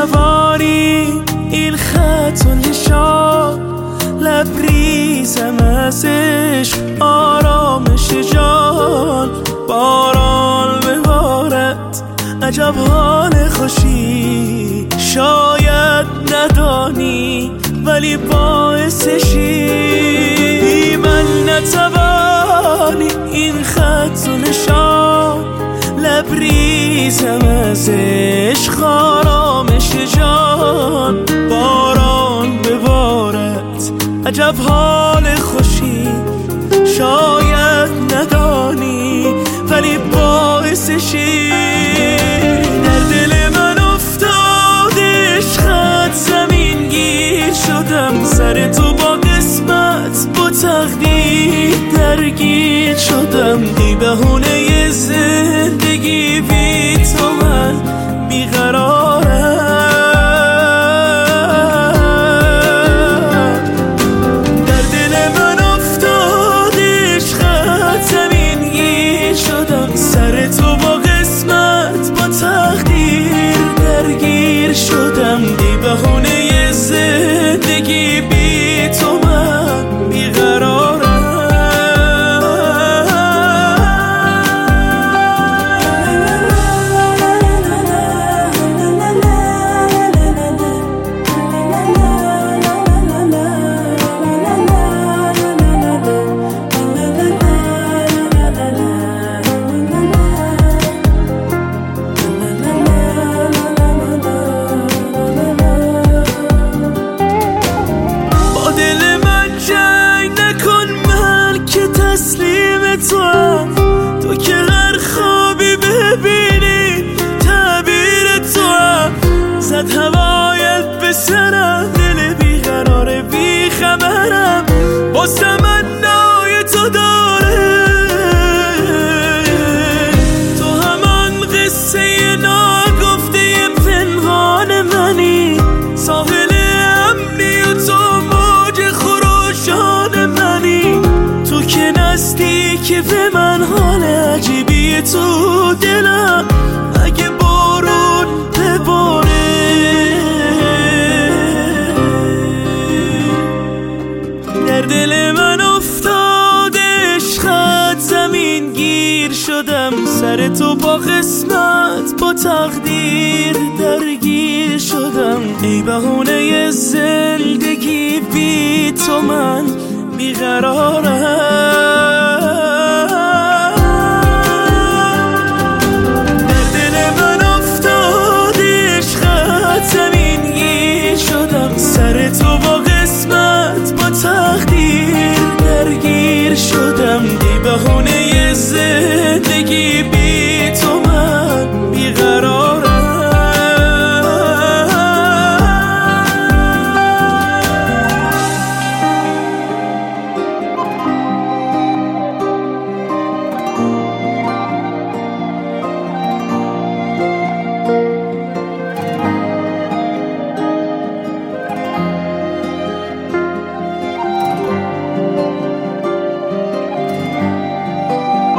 نتوانی این خط و نشان، لبریزم از عشق آرامش جان. باران ببارد عجب حال خوشی، شاید ندانی ولی باعثشی. من نتوانی این خط و نشان، لبریزم از عشق آرامش جان. باران ببارد عجب حال خوشی، شاید ندانی ولی باعثشی. در دل من افتاد عشقت زمین گیر شدم، سر تو با قسمت با تقدیر درگیر شدم. ای بهونه زندگی بی تو من بیقرارم. در دل من افتاد عشقت زمین گیر شدم، سر تو با قسمت با تقدیر درگیر شدم. ای بهونه زندگی بی تو من بیقرارم. تو که هر خوابی ببینی تعبیر تو هم، زد هوایت به سرم، دل بیقرار بیخبرم با تمنای تو داره. تو همان قصه ناگفته پنهان منی، ساحل امنی و تو موج خروشان منی. تو که نزدیکی به من، حال عجیبی تو دلم، اگه بارون بباره. در دل من افتاد عشقت زمین گیر شدم، سر تو با قسمت با تقدیر درگیر شدم. ای بهونه زندگی بی تو من بیقرارم. در دل من افتاد عشقت زمین گیر شدم، سر تو با قسمت با تقدیر درگیر شدم. ای بهونه زندگی بی تو من بیقرارم.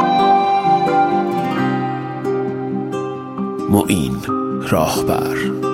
معین راهبر.